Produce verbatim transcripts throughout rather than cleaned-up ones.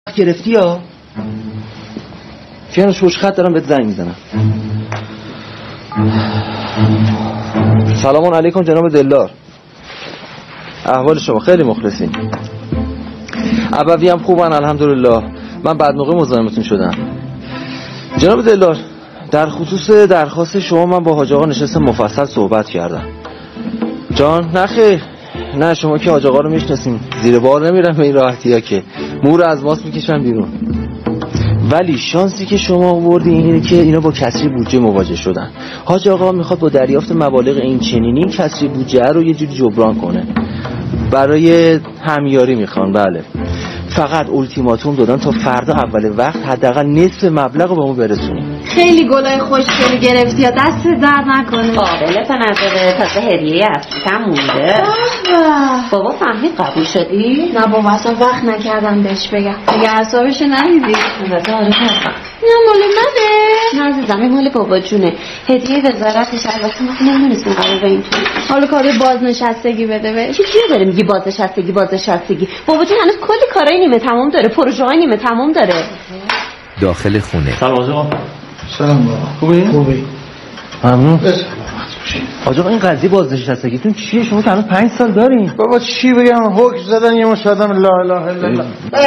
گرفتی یا؟ فیانو شوش خط دارم بهت زنگ میزنم. سلام علیکم جناب دلدار، احوال شما؟ خیلی مخلصیم. ابوی هم خوبن الحمدلله. من بعد موقع مزاحمتون شدم. جناب دلدار، در خصوص درخواست شما من با حاج آقا نشستم مفصل صحبت کردم. جان نخیر، نه شما که حاج آقا رو میشناسین، زیر بار نمیرم به این راحتی ها که مور از ماست میکشن بیرون. ولی شانسی که شما آوردین اینه که اینا با کسری بودجه مواجه شدن. حاج آقا میخواد با دریافت مبالغ این چنینی کسری بودجه رو یه جوری جبران کنه. برای همیاری میخوان. بله، فقط التیماتوم دادن تا فردا اول وقت حداقل نصف مبلغ رو به ما برسونیم. خیلی گلای خوشگلی گرفتی یا دست درد نکنه. قابل تنظره، تازه هدیه اصلی هم مونده. بابا فهمید قبول شدی؟ نه بابا اصلا وقت نکردم بهش بگم. دیگه اعصابش نریزی. البته آره هستم. نه مال منه. نه عزیزم این مال بابا جونه. هدیه وزارتش. البته ما نمی‌دونستیم قرار به این طور. حالا کار بازنشستگی بده بهش. چی چیه داره میگی بازنشستگی بازنشستگی؟ بابا جون هنوز کلی کارای نیمه تمام داره، پروژه‌های نیمه تمام داره. داخل خونه. سلام آقا. سلام بابا. خوبی؟ خوبی. ممنون. حاج آقا این قضیه بازنشستگیتون چیه؟ شما که هنوز پنج سال دارین. بابا چی بگم؟ حکم زدن یه مشادم لا اله الا الله.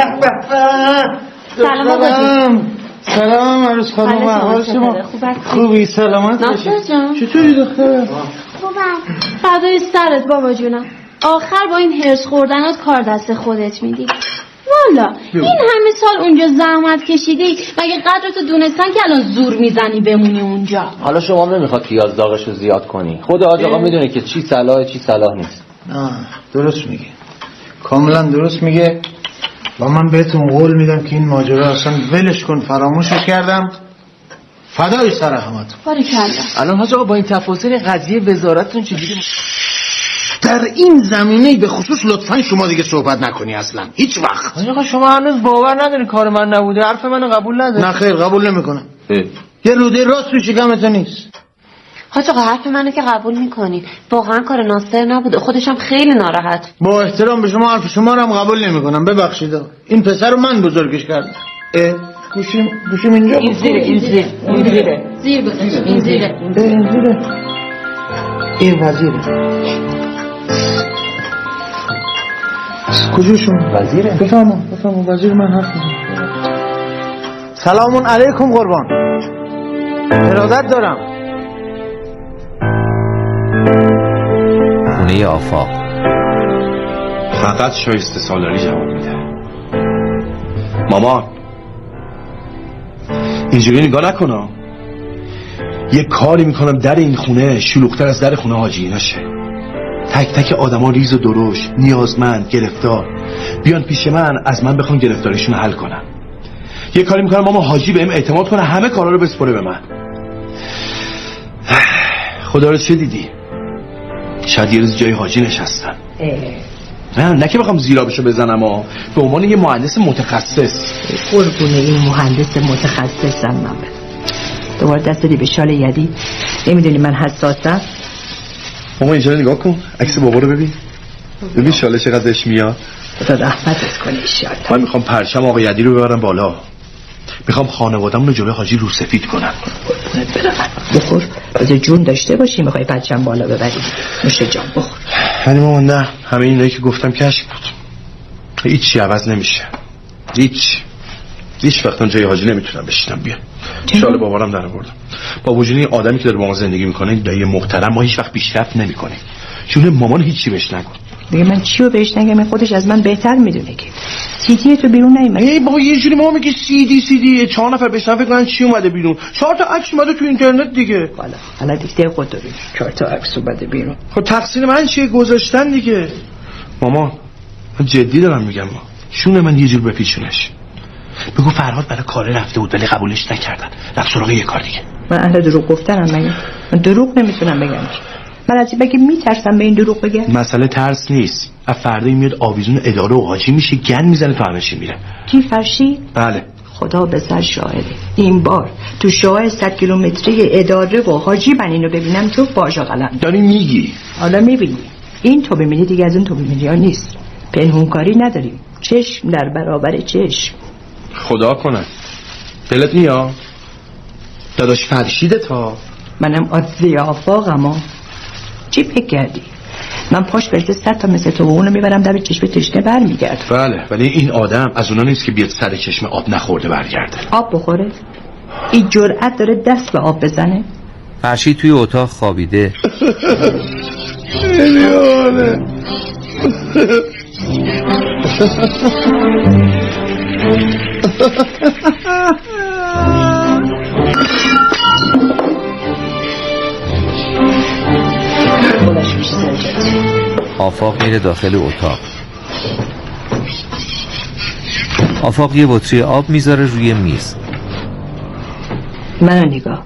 سلام آقا جون. سلام عروس خانم، احوال شما؟ خوبی؟ سلامت باشی. چطوری دختره؟ خوبم. فدای سرت بابا جونم. آخر با این هرس خوردنات کار دست خودت میدی. والا این همه سال اونجا زحمت کشیدی، مگه قدرتو دونستن که الان زور میزنی بمونی اونجا؟ حالا شما نمیخواد پیاز داغشو زیاد کنی. خود حاج آقا میدونه که چی صلاحه چی صلاح نیست. نه درست میگه، کاملا درست میگه. و من بهتون قول میدم که این ماجرا اصلا ولش کن، فراموشش کردم. فدای سر همتون. باریکلا. الان حاج آقا با این تفاصیل قضیه وزارتتون چجوری؟ در این زمینه به خصوص لطفا شما دیگه صحبت نکنی اصلا هیچ وقت. آقا شما هنوز باور نداری کار من نبوده، حرف منو قبول نداری؟ نه خیر قبول نمیکنم. یه روده راست تو شکمت نیست. حاج آقا حرف منو که قبول میکنی، واقعا کار ناصر نبوده، خودش هم خیلی ناراحت. با احترام به شما حرف شما رو هم قبول نمیکنم، ببخشید. این پسر رو من بزرگش کردم. اه گوشیم گوشیم اینجا. این زیره این زیر این زیره زیر گذاشت. این زیره این زیره این وزیره. کجاشون؟ وزیره؟ بفهمم بفهمم وزیر من حرف میزنم. سلام علیکم قربان. ارادت دارم. خونه آفاق. فقط شایسته سالاری جواب میده. مامان اینجوری نگاه نکنم. یه کاری میکنم در این خونه شلوغ‌تر از در خونه حاجی نشه. تک تک آدما ریز و درشت، نیازمند، گرفتار بیان پیش من، از من بخوان گرفتاریشون حل کنم. یه کاری میکنم ماما حاجی بهم اعتماد کنه، همه کارا رو بسپره به من. خدا رو چه دیدی؟ شاید یه روز جای حاجی نشستن. نه نه که بخوام زیرابشو بزنم ها، به عنوان یه مهندس متخصص. قربونه این مهندس متخصصم من. دوباره دست دادی به شال یدی. نمیدونی من حساسم. ماما اینجا نگاه کن، عکس بابا رو ببین. ببین شاله چقدر ازش میاد. خدا رحمتت کنه ان شاء الله. من میخوام پرچم آقا یدی رو ببرم بالا. میخوام خانواده‌مون رو جلوی حاجی رو سفید کنم. بخور از جون داشته باشی، میخوای پرچم بالا ببری. نوش جان بخور. ولی ماما نه، همه اینایی که گفتم کشف بود. هیچی عوض نمیشه. هیچ هیچ وقتا جای حاجی نمیتونم بشینم. بیا شال بابارم در آوردم. با وجود این آدمی که داره با ما زندگی میکنه، دایی محترم، ما هیچ وقت پیشرفت نمیکنیم. چون مامان هیچی بهش نگو. دیگه من چیو بهش نگم؟ خودش از من بهتر میدونه که سیدی تو بیرون نیومد. ای بابا یه جوری ما میگه سیدی سیدی چهار نفر بشن فکر کنن چی اومده بیرون. چهار تا عکس اومده تو اینترنت دیگه. والا حالا دیگه خود داری چهار تا عکس اومده بیرون. خب تقصیر من چیه؟ گذاشتن دیگه. مامان من جدی دارم میگم، ما شونه من یه جور بپیچونش. بگو فرهاد برای کار رفته بود ولی قبولش نکردن، رفت سراغ یه کار دیگه. من اهل دروغ گفتنم مگه؟ من دروغ نمیتونم بگم. من از بگی میترسم به این دروغ بگم. مسئله ترس نیست. از فردا میاد آویزون اداره و حاجی میشه، گن میزنه تو همه چی میره. کی فرشی؟ بله. خدا به سر شاهده. این بار تو شاه صد کیلومتری اداره و حاجی من اینو ببینم تو باجا قلم. داری میگی؟ حالا میبینی. این تو ببینی دیگه از اون تو ببینی ها نیست. پنهون کاری نداریم. چشم در برابر چشم. خدا کنه دلت میاد داداش فرشیده تا منم عادی آفاقم ها. چی فکر کردی؟ من پاش برده صد تا مثل تو و اونو میبرم در چشم تشنه بر میگرد. بله ولی این آدم از اونا نیست که بیاد سر چشم آب نخورده برگرده. آب بخوره؟ این جرأت داره دست به آب بزنه؟ فرشید توی اتاق خوابیده. نمیانه آفاق میره داخل اتاق. آفاق یه بطری آب میذاره روی میز. منو نگاه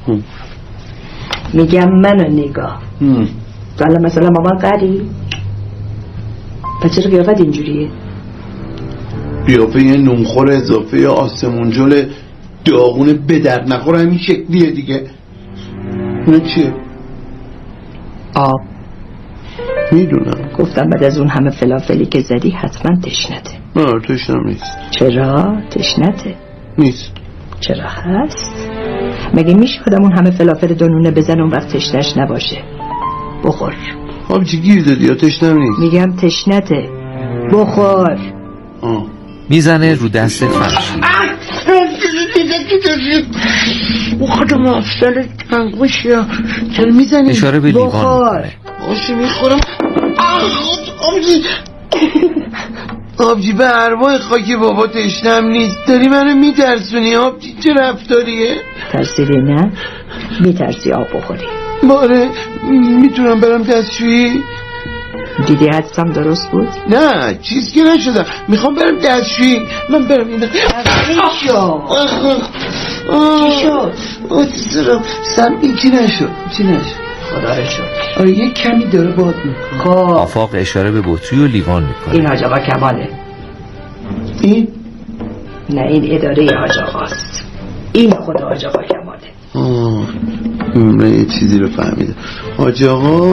میگم منو نگاه تو الان مثلا مامان قری؟ پس چرا قیافت اینجوریه؟ قیافه یه نونخور اضافه آسمون جل داغونه به درد نخور همین شکلیه دیگه. اونه چیه؟ آب. میدونم گفتم بعد از اون همه فلافلی که زدی حتما تشنته. نه تشنم نیست. چرا؟ تشنته نیست. چرا هست؟ مگه میشه آدم اون همه فلافل دونونه بزن اون وقت تشنش نباشه؟ بخور. آبجی گیر دادی یا تشنم نیست؟ میگم تشنته بخور. آه. میزنه رو دست فرشید. خودم افضل تنگوشی چرا میزنی؟ اشاره به لیوان میکنه. باشی میخورم. آبجی آبجی به ارواح خاک بابا تشنم نیست. داری منو میترسونی آبجی. چه رفتاریه؟ ترسیدی نه؟ میترسی آب بخوری. باره میتونم برم دستشویی؟ دیدی حدسم درست بود؟ نه چیز که نشدم. میخوام برم دستشویی. من برم این دست چی شد؟ چی شد؟ آتیسرم سم این چی نشد چی نشد خدا رو شکر. آره یه کمی داره باد میکنه. خب آفاق اشاره به بطری و لیوان میکنه. این حاج آقا کماله. این؟ نه این اداره حاج آقاست. این خود حاج آقا کماله. آه من یه چیزی رو فهمیدم. حاج آقا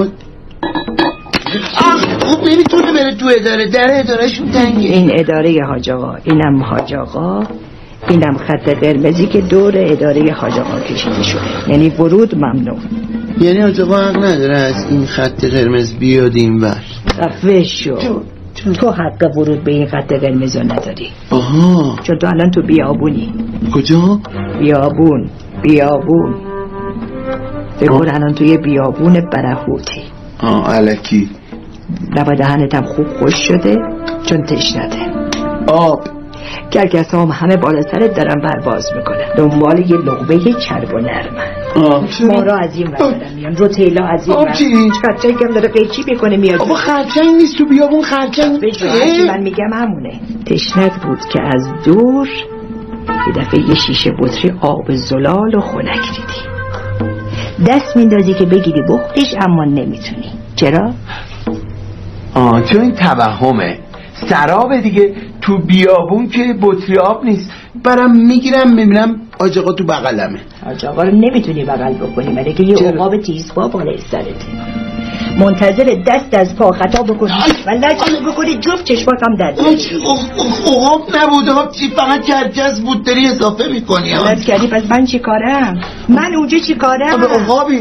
خوب نمیتونه بره تو اداره. در ادارهشون تنگه. این اداره حاج آقا. اینم حاج آقا. اینم خط قرمزی که دور اداره حاج آقا کشیده شده. یعنی ورود ممنوع. یعنی حاج آقا حق نداره از این خط قرمز بیاد این ور؟ خفه شو. تو حق ورود به این خط قرمز رو نداری. آها چون تو الان تو بیابونی. کجا؟ بیابون بیابون بگور الان توی بیابون برهوتی. آه الکی. لبا دهنتم خوب خوش شده چون تشنته. آب کرکس هم همه بالا سرت دارن برباز میکنن دنبال یه لقمه چرب و نرمن. مارا از این ور میان رو تیلا از این ور. خرچنگ هم داره قیچی میکنه میاد. آبا خرچنگ نیست تو بیابون. خرچنگ هرچی من میگم همونه. تشنت بود که از دور یه دفعه یه شیشه بطری آب زلال و خنک دیدی. دست میندازی که بگیری بخوریش اما نمیتونی. چرا؟ آه چون این توهمه. سرابه دیگه. تو بیابون که بطری آب نیست. برم میگیرم میبینم حاج آقا تو بغلمه. حاج آقا رو نمیتونی بغل بکنی ولی که یه عقاب تیزپا بالای سرته. منتظر دست از پا خطا بکنی و لجنی بکنی جفت چشماتم در عقاب نبود آبجی فقط کرکس بود. داری اضافه میکنی غلط کردی. پس من چی کارم؟ من اونجا چی کارم؟ عقابی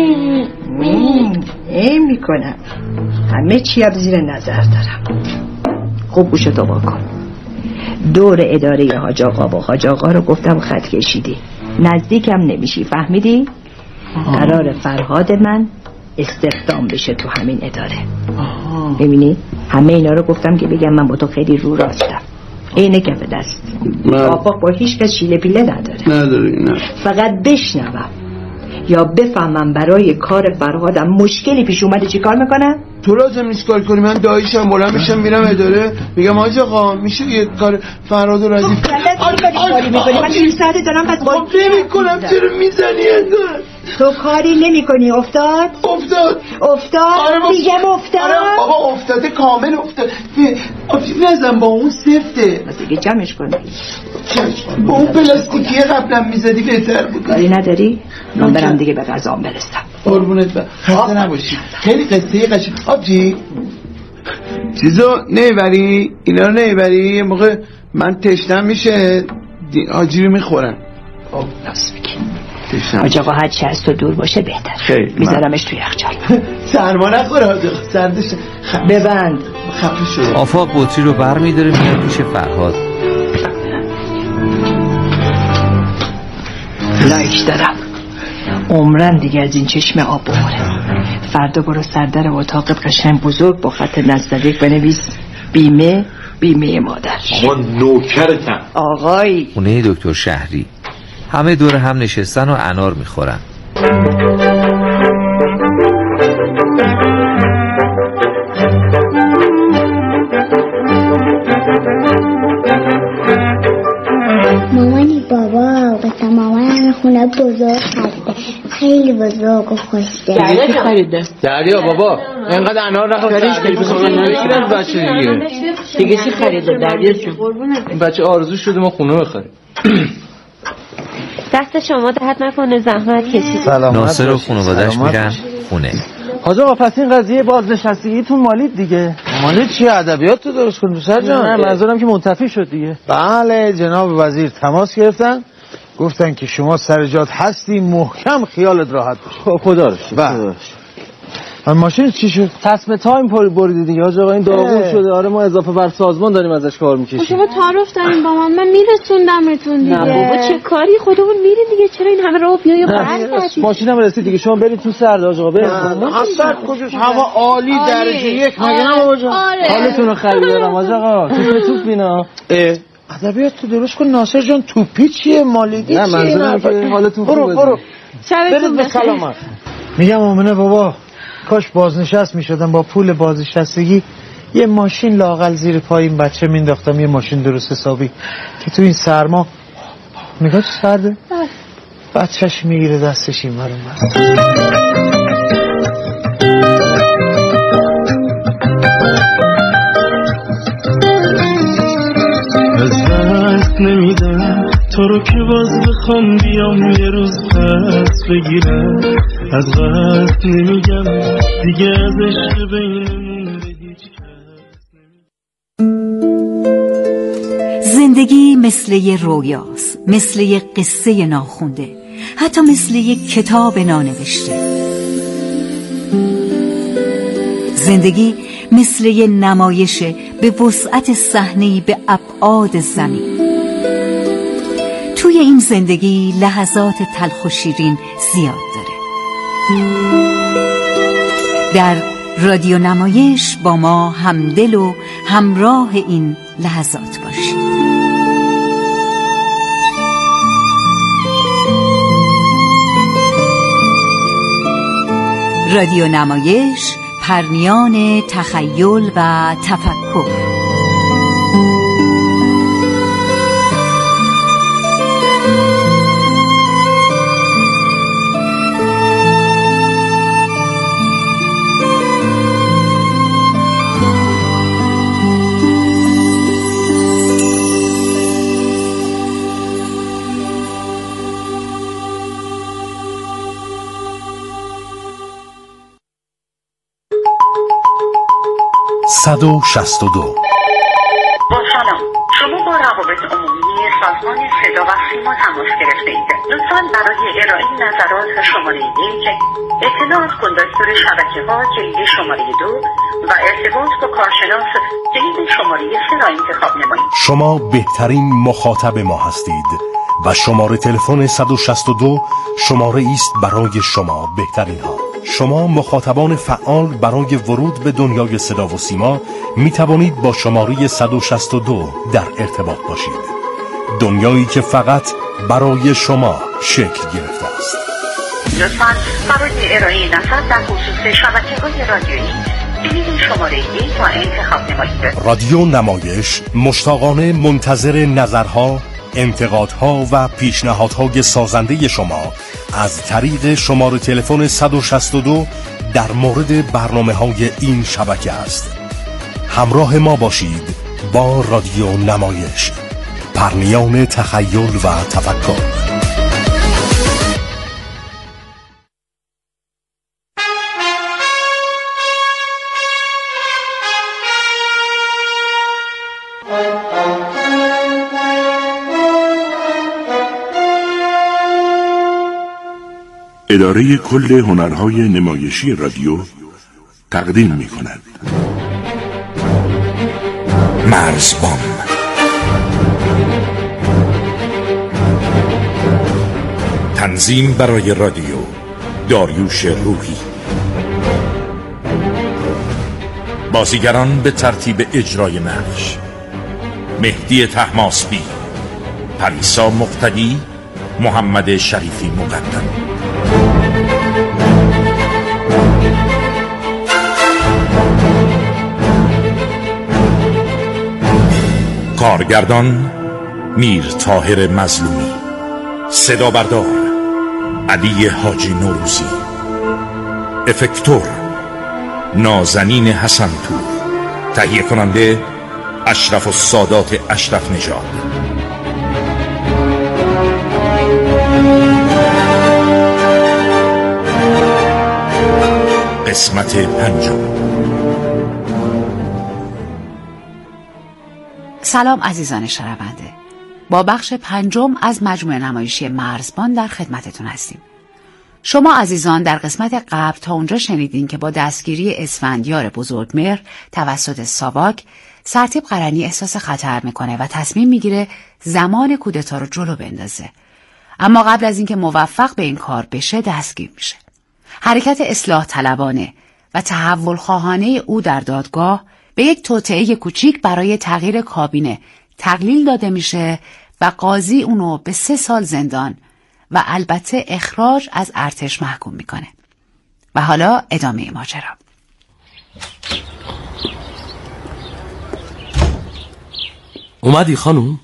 این میکنم همه چی هم زیر نظر دارم. خوب گوشتو بکن. دور اداره حاج آقا و حاج آقا رو گفتم خط کشیدی. نزدیکم نمیشی. فهمیدی؟ قرار فرهاد من استخدام بشه تو همین اداره. ببینی همه اینا رو گفتم که بگم من با تو خیلی رو راستم. اینه کف دست. آفاق با هیچ کس شیله پیله نداره. نداره نه. فقط بشنوم یا بفهمم برای کار فرهادم مشکلی پیش اومده چی کار میکنم؟ تو لازم نیست کار کنی. من داییشم بلند میشم میرم اداره میگم حاج آقا میشه یه کار فرهاد رو ردیف کاری میکنی. من این ساعته دارم پس خب نمی کنم. چرا میزنی ازن؟ تو کاری نمی کنی. افتاد؟ افتاد افتاد؟ میگم افتاد؟ آره بابا افتاده کامل افتاد. نزن با اون سفته. بس دیگه جمعش کنی. با اون پلاستیکی قبلا میزدی بهتر بود. کاری نداری؟ من برم دیگه به غذام برسم. قربونت برم. خسته نباشی. خیلی قصه قشنگ. آبجی چیزو نمیبری؟ اینا رو نمیبری؟ یه موقع من تشنم میشه آجی رو میخورم. خب راست میگی. حاج آقا هر چی از تو دور باشه بهتر. خیلی میذارمش توی یخچال. سرما نخوره حاج آقا، سردش. ببند. خفه شد. آفاق بطری رو بر میداره میاد پیش فرهاد. لایک دارم. عمرن دیگه از این چشم آب بخوره. فردا برو سردر اتاق قشنگ بزرگ با خط نستعلیق بنویس بیمه بیمه مادر. ما نوکرتم. آقای خونه دکتر شهری. همه دور هم نشستن و انار میخورن. مامانی بابا به مامان خونه بزرگ خریده، خیلی بزرگ و خوشده. دریا چی خریده؟ دریا بابا اینقدر انار نخور. کاریش که بگیرن بچه دیگه. دیگه چی خریده دریا چون؟ این بچه آرزو شده ما خونه بخریم. دست شما دهت نکنه زحمت کشید. ناصر و خانواده‌اش میرن خونه. حاج آقا پس این قضیه بازنشستگیتون مالید دیگه. مالید چی؟ ادبیات تو درست کن بسر جان. نه منظورم که منتفی شد دیگه. بله جناب وزیر تماس گرفتن، گفتن که شما سر جات هستی، محکم خیالت راحت باشه. خب خدا رو شکر. بله. ماشین چی شد؟ تصمیم تایم پر بریدی دیگه حاج آقا، این داغون شده. آره ما اضافه بر سازمان داریم ازش کار میکشیم. شما تعارف دارین با من، من میرسوندمتون دیگه. نه بابا چه کاری، خودمون میریم دیگه، چرا این همه راه بیای برگردی؟ ماشینم رسید دیگه، شما برید تو سرد حاج آقا. برید. سرد کجاست؟ هوا عالی درجه یک مگه نه بابا جان؟ حالتون رو خریدارم حاج آقا. توپ توپ اینا. ادبیات تو درست کن ناصر جان. توپی چیه؟ مالیدی چیه؟ نه منظورم که حالتون خوبه. برو برو. شبتون بخیر. سلامت. میگم آمنه بابا کاش بازنشست میشدم، با پول بازنشستگی یه ماشین لااقل زیر پای این بچه مینداختم، یه ماشین درست حسابی که تو این سرما نگاه چه سرده بچهش میگیره دستش این ورون بر. از دست نمیدم تو رو که باز بخوام بیام یه روز پس بگیرم، از قصد نمیگم دیگه از عشق بینمون به هیچ کس. زندگی مثل یه رویاست، مثل یه قصه ناخونده، حتی مثل یه کتاب نانوشته. زندگی مثل یه نمایشه به وسعت صحنه‌ای به ابعاد زمین. توی این زندگی لحظات تلخ و شیرین زیاد داره. در رادیو نمایش با ما همدل و همراه این لحظات باشید. رادیو نمایش، پرنیان تخیل و تفکر. صد و شصت و دو. با سلام، شما با روابط عمومی سازمان صدا و سیما تماس گرفته اید. لطفاً برای ارائه نظرات شماره یک، اطلاعات کندکتور شبکه ها کلید شماره دو و ارتباط با کارشناس کلید شماره سه را انتخاب نمایید. شما بهترین مخاطب ما هستید و شماره تلفن صد و شصت و دو شماره است برای شما بهترین ها. شما مخاطبان فعال برای ورود به دنیای صدا و سیما می توانید با شماره صد و شصت و دو در ارتباط باشید. دنیایی که فقط برای شما شکل گرفته است. لطفاً برای ارائه نظر در خصوص شبکه‌های رادیویی کلید شماره یک را انتخاب نمایید. رادیو نمایش مشتاقانه منتظر نظرها، انتقادها و پیشنهادهای سازنده شما از طریق شماره تلفن صد و شصت و دو در مورد برنامه‌های این شبکه است. همراه ما باشید با رادیو نمایش، پرنیان تخیل و تفکر. اداره کل هنرهای نمایشی رادیو تقدیم می کند. مرزبان، تنظیم برای رادیو داریوش روحی. بازیگران به ترتیب اجرای نقش: مهدی طهماسبی، پریسا مقتدی، محمد شریفی مقدم. کارگردان میر طاهر مظلومی. صدا بردار علی حاجی نوروزی. افکتور نازنین حسن تور. تهیه کننده اشرف السادات اشرف نژاد. قسمت پنجم. سلام عزیزان شنونده، با بخش پنجم از مجموعه نمایشی مرزبان در خدمتتون هستیم. شما عزیزان در قسمت قبل تا اونجا شنیدین که با دستگیری اسفندیار بزرگمهر توسط ساواک، سرتیپ قرنی احساس خطر میکنه و تصمیم میگیره زمان کودتا رو جلو بندازه. اما قبل از اینکه موفق به این کار بشه دستگیر میشه. حرکت اصلاح طلبانه و تحول خواهانه او در دادگاه به یک توطئه کوچیک برای تغییر کابینه تقلیل داده میشه و قاضی اونو به سه سال زندان و البته اخراج از ارتش محکوم میکنه. و حالا ادامه ماجرا. اومدی خانوم؟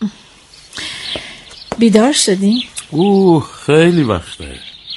بیدار شدی؟ اوه خیلی وقته.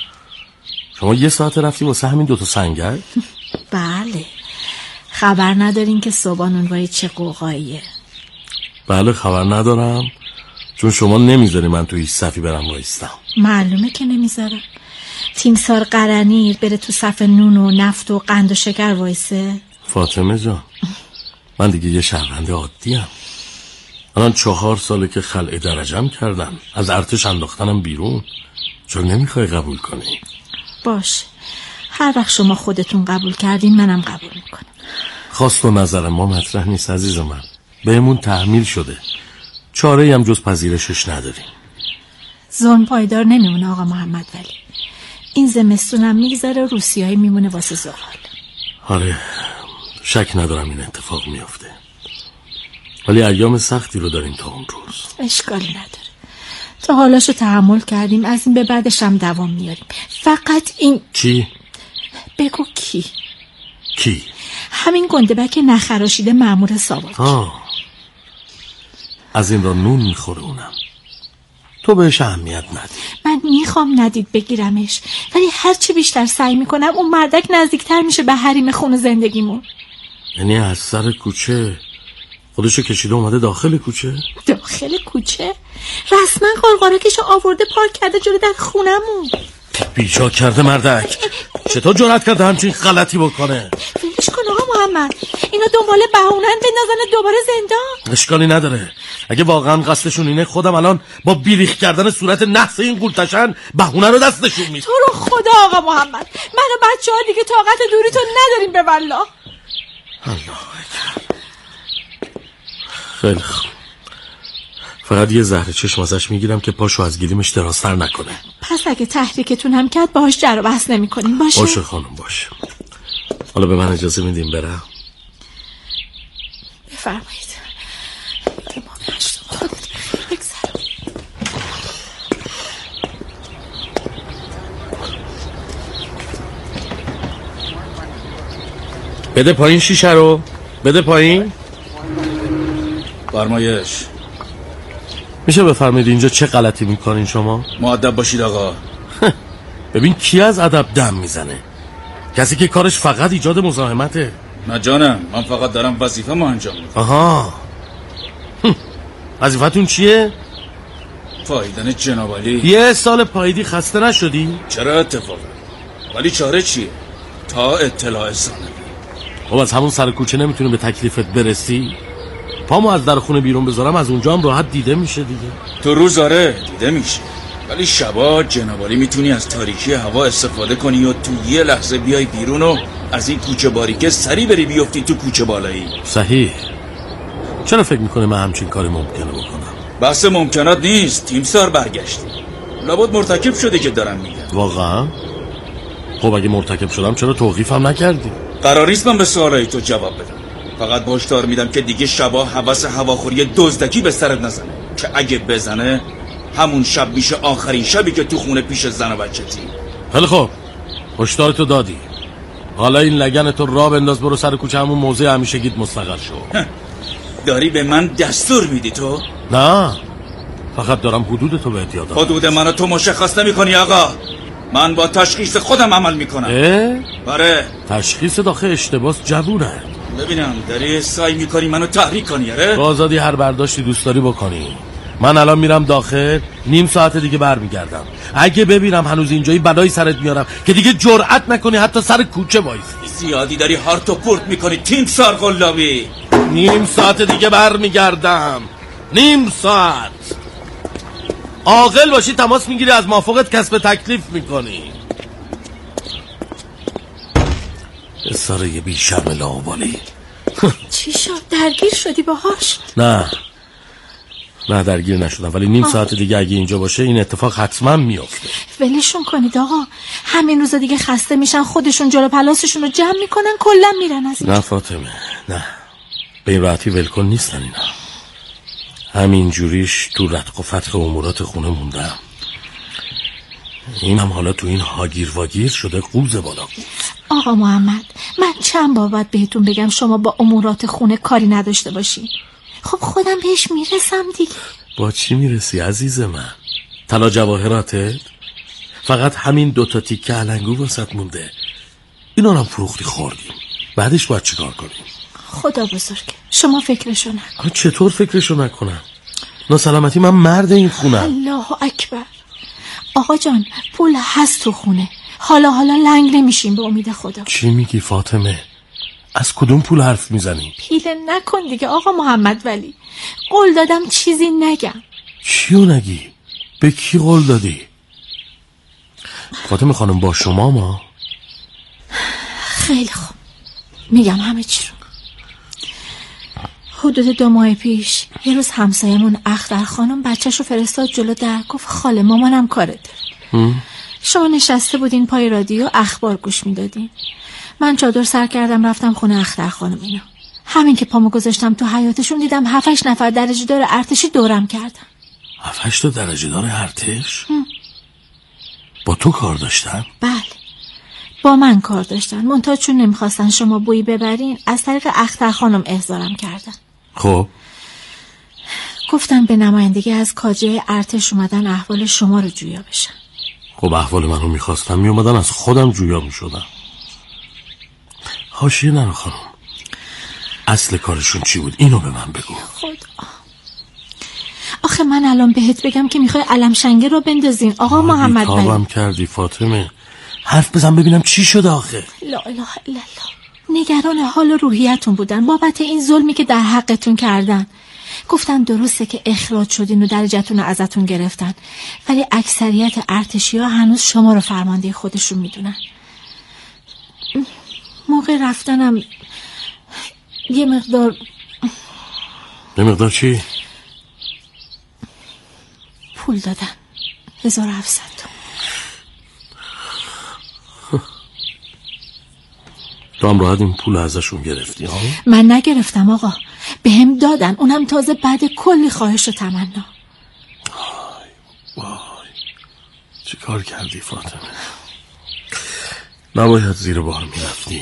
شما یه ساعت رفتی واسه همین دوتا سنگر؟ بله. خبر ندارین که صبح نونوایی چه قوقاییه؟ بله خبر ندارم، چون شما نمیذاری من تو هیچ صفی برم وایستم. معلومه که نمیذارم. تیمسار قرنی بره تو صف نون و نفت و قند و شکر وایسه؟ فاطمه جان، من دیگه یه شهروند عادیم. الان چهار ساله که خلع درجم کردم، از ارتش انداختنم بیرون. چون نمیخوای قبول کنی؟ باشه، هر وقت شما خودتون قبول کردین منم قبول میکنم. خواست و نظر ما مطرح نیست عزیز من، بهمون تحمیل شده، چاره هم جز پذیرشش نداریم. ظلم پایدار نمیمونه آقا محمد ولی. این زمستونم میگذره، روسیایی میمونه واسه زغال. آره شک ندارم این اتفاق میافته، ولی ایام سختی رو داریم تا اون روز. اشکالی نداره، تا حالاشو تحمل کردیم، از این به بعدش هم دوام میاریم. فقط این چی؟ بگو کی؟ کی؟ همین گندبک نخراشیده مأمور ساواک. آه. از این را نون میخوره اونم، تو بهش اهمیت ندی. من میخوام ندید بگیرمش، ولی هرچی بیشتر سعی میکنم اون مردک نزدیکتر میشه به حریم خون زندگیمون. یعنی از سر کوچه خودشو کشیده اومده داخل کوچه؟ داخل کوچه؟ رسما قارقارکشو آورده پارک کرده جلو در خونمون. بیجا کرده مردک، چطور جرأت کرده همچین غلطی بکنه؟ فیلمش کن آقا محمد، اینا دنبال بهونن بندازن دوباره زندان. اشکالی نداره، اگه واقعا قصدشون اینه خودم الان با بیریخ کردن صورت نحس این قولتشن بهونه رو دستشون میدم. تو رو خدا آقا محمد، من و بچه ها دیگه طاقت دوری تو نداریم به والله. الله اکبر. خیلی خوب، فقط یه زهر چشم ازش میگیرم که پاشو از گلیمش درازتر نکنه. پس اگه تحریکتون هم کرد باهاش جر و بحث نمی کنیم باشه؟ باشه خانم باشه. حالا به من اجازه میدیم برم؟ بفرمایید. بده پایین شیشه رو، بده پایین. فرمایش. میشه بفرمایید اینجا چه غلطی میکنین شما؟ مؤدب باشید آقا. ببین کی از ادب دم میزنه؟ کسی که کارش فقط ایجاد مزاحمته. نه جانم، من فقط دارم وظیفه ما انجام میدم. آها. وظیفتون چیه؟ پاییدن جناب علی. یه سال پاییدی خسته نشدی؟ چرا اتفاقا؟ ولی چاره چیه؟ تا اطلاع ثانوی. خب از همون سر کوچه نمیتونی به تکلیفت برسی؟ پامو از در خونه بیرون بذارم از اونجا هم راحت دیده میشه دیگه. تو روز آره دیده میشه، ولی شبا جنابالی میتونی از تاریکی هوا استفاده کنی و تو یه لحظه بیای بیرون و از این کوچه باریکه سری بری بیفتی تو کوچه بالایی. صحیح. چرا فکر میکنه من همچین کاری ممکنه بکنم؟ بحث ممکنات نیست. تیمسار برگشتی، لابد مرتکب شده که دارم میگم. واقعا؟ خب اگه مرتکب شدم چرا توقیفم نکردی؟ قرار نیست من به سوالای تو جواب بدم، فقط هشدار میدم که دیگه شبا حوس هواخوری دزدکی به سرت نزنه، که اگه بزنه همون شب میشه آخرین شبی که تو خونه پیش زن و بچه‌تی. خیلی خب، هشدارتو دادی. حالا این لگنتو راه بنداز برو سر کوچه همون موضع همیشگیت مستقر شو. داری به من دستور میدی تو؟ نه، فقط دارم حدودتو بهت یادم. حدود منو تو مشخص نمی‌کنی آقا. من با تشخیص خودم عمل میکنم. اه؟ آره. تشخیص داخل اشتباس جوونه. ببینم داری سعی میکنی منو تحریک کنی. آره؟ با آزادی هر برداشتی دوست داری بکنی. من الان میرم داخل، نیم ساعت دیگه برمیگردم. اگه ببینم هنوز اینجایی بلایی سرت میارم که دیگه جرأت نکنی حتی سر کوچه وایسی. زیادی داری هارت و پورت میکنی تیمسار قلابی. نیم ساعت دیگه برمیگردم. نیم ساعت. عاقل باشی تماس میگیری، از مافوقت کسب تکلیف میکنی. اصاره یه بی شرم لاابالی. چی شد؟ درگیر شدی باهاش؟ نه نه درگیر نشدم، ولی نیم ساعت دیگه اگه اینجا باشه این اتفاق حتما میفته. ولشون کنید آقا، همین روزا دیگه خسته میشن، خودشون جلو پلاسشون رو جمع میکنن کلا میرن از اینجا. نه فاطمه نه، به این راحتی ولکن نیستن اینا. همین جوریش تو رتق و فتق امورات خونه موندم. اینم حالا تو این هاگیر واگیر شده قوز بالا قوز. آقا محمد، من چند بار باید بهتون بگم شما با امورات خونه کاری نداشته باشین؟ خب خودم بهش میرسم دیگه. با چی میرسی عزیز من؟ طلا جواهراتت؟ فقط همین دوتا تیکه علنگو واسط مونده، اینا رو هم فروختی خوردیم، بعدش باید چیکار کنیم؟ خدا بزرگه، شما فکرشو نکن. چطور فکرشو نکنم؟ ناسلامتی من مرد این خونه. الله اکبر. آقا جان پول هست تو خونه، حالا حالا لنگ نمیشیم به امید خدا. چی میگی فاطمه؟ از کدوم پول حرف میزنی؟ پیله نکن دیگه آقا محمد ولی، قول دادم چیزی نگم. چیو نگی؟ به کی قول دادی؟ فاطمه خانم با شما ما؟ خیلی خوب میگم همه چی رو. حدود دو ماه پیش یه روز همسایمون اختر خانم بچه‌شو فرستاد جلو در، گفت خاله مامانم کارت داره. شما نشسته بودین پای رادیو اخبار گوش میدادین، من چادر سر کردم رفتم خونه اختر خانم. اینا همین که پامو گذاشتم تو حیاطشون دیدم هفتش نفر درجه دار ارتشی دورم کردن. هفتش تا درجه دار ارتش؟ هم. با تو کار داشتن؟ بله با من کار داشتن، منتها چون نمیخواستن شما بویی ببرین از طریق اختر خانم احضارم کردن. خب گفتن به نمایندگی از کاجه ارتش اومدن احوال شما رو جویا بشن. خب احوال من رو میخواستم میومدن از خودم جویا میشدم. حاشیه نرو خانم، اصل کارشون چی بود اینو به من بگو. خدا آخه من الان بهت بگم که میخوای علم شنگه رو بندازین آقا محمد ولی. تابم کردی فاطمه، حرف بزن ببینم چی شده آخه. لا اله الا الله. نگران حال و روحیتون بودن بابت این ظلمی که در حقتون کردن. گفتن درسته که اخراج شدین و درجتون رو ازتون گرفتن، ولی اکثریت ارتشی ها هنوز شما رو فرمانده خودشون میدونن. موقع رفتنم یه مقدار یه مقدار چی؟ پول دادن هزار و هفتصد تومان. تو هم راحت این پول ازشون گرفتی ها؟ من نگرفتم آقا، به هم دادن، اونم تازه بعد کلی خواهش و تمنا. وای وای چی کار کردی فاطمه؟ نباید زیر بار میرفتی.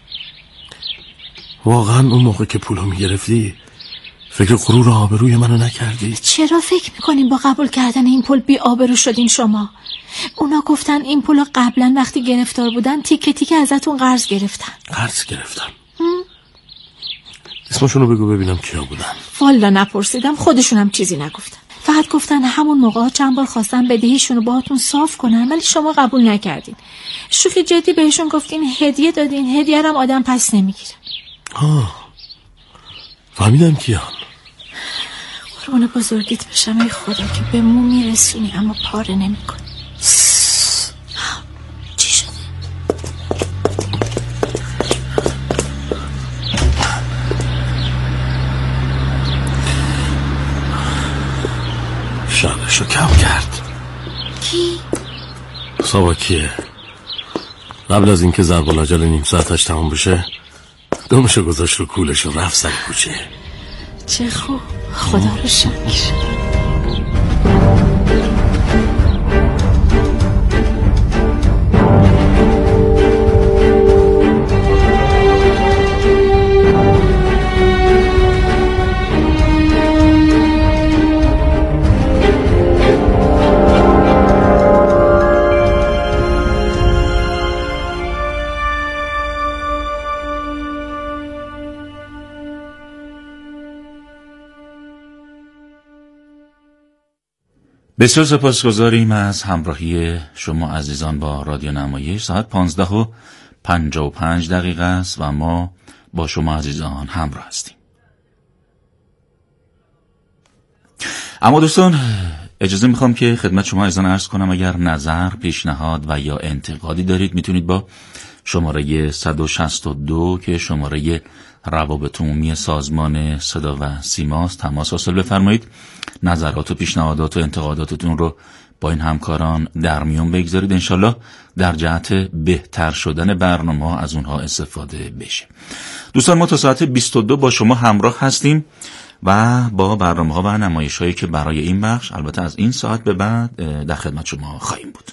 واقعا اون موقع که پولو میگرفتی فکر غرور و آبروی منو نکردی؟ چرا فکر میکنین با قبول کردن این پول بی آبرو شدین شما؟ اونا گفتن این پولو قبلا وقتی گرفتار بودن تیکه تیکه ازتون قرض گرفتن. قرض گرفتن؟ اسمشونو بگو ببینم کیا بودن. والا نپرسیدم، خودشونم چیزی نگفتن، فقط گفتن همون موقع چند بار خواستن بدهیشونو باهاتون صاف کنن ولی شما قبول نکردین. شوخی جدی بهشون گفتین هدیه دادین، هدیه رو آدم پس نمیگیره. آه فهمیدم کیان. قربون بزرگیت بشم ای خدا که به مو میرسونی اما پاره نمی کنی. چی شده؟ شانشو کم کرد. کی؟ ساواکیه. قبل از اینکه ضرب الاجل نیم ساعتش تمام بشه دمشو گذاشت رو کولش و رفت سر کوچه. چه خوب، خدا رو شکر. بسیار سپاسگزاریم از همراهی شما عزیزان با رادیو نمایش. ساعت پانزده و پنجاه و پنج دقیقه است و ما با شما عزیزان همراه هستیم. اما دوستان اجازه میخوام که خدمت شما عزیزان عرض کنم اگر نظر، پیشنهاد و یا انتقادی دارید میتونید با شماره صد و شصت و دو که شماره روابط عمومی سازمان صدا و سیماست تماس حاصل بفرمایید. نظرات و پیشنهادات و انتقاداتتون رو با این همکاران در میون بگذارید. انشالله در جهت بهتر شدن برنامه از اونها استفاده بشه. دوستان ما تا ساعت بیست و دو با شما همراه هستیم و با برنامه ها و نمایش هایی که برای این بخش البته از این ساعت به بعد در خدمت شما خواهیم بود.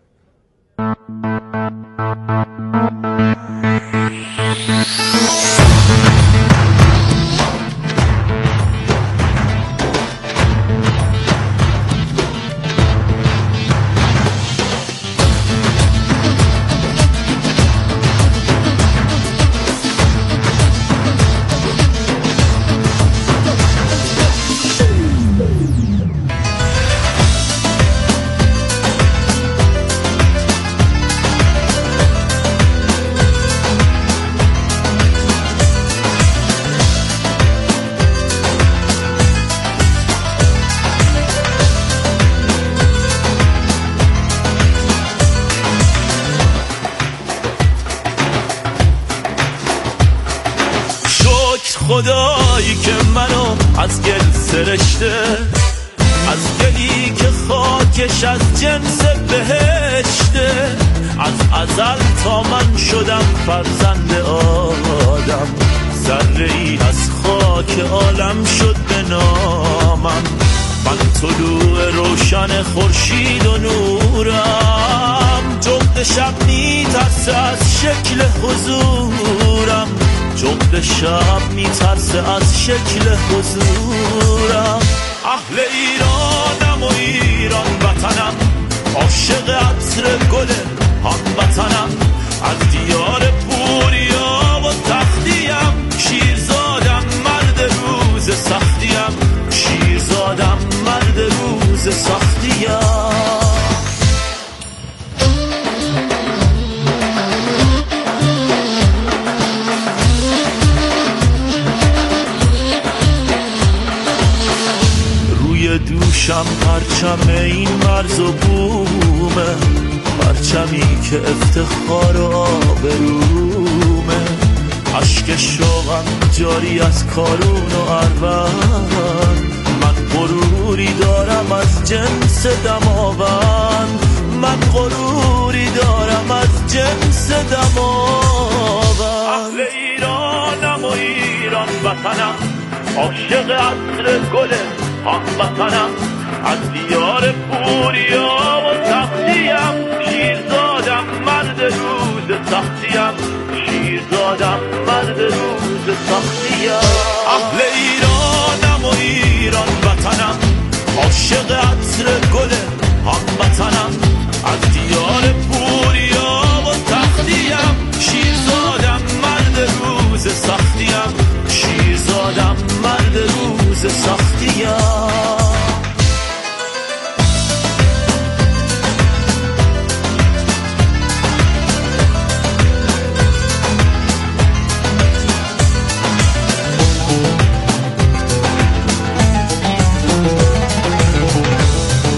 خدایی که منو از گل سرشته، از گلی که خاکش از جنس بهشته، از ازل تا من شدم فرزند آدم، ذره ای از خاک عالم شد به نامم. من طلوع روشن خورشید و نورم، جغد شب میترسه از شکل حضورم، جغد شب میترسه از شکل حضورم. اهل ایرانم و ایران وطنم، عاشق عطر گل هموطنم، از دیار پوریا و تختیم، شیرزادم مرد روز سختیم، شیرزادم مرد روز سختیم. دوشم پرچم این مرز و بومه، پرچمی که افتخار و آبرومه، عشق شوقم جاری از کارون و اروند، من غروری دارم از جنس دماوند، من غروری دارم از جنس دماوند. اهل ایرانم و ایران وطنم، عاشق عطر گل هموطنم، از دیار پوریا و تختیم، شیرزادم مرد روز سختیم، شیرزادم مرد روز سختیم. اهل ایرانم و ایران وطنم، عاشق عطر گل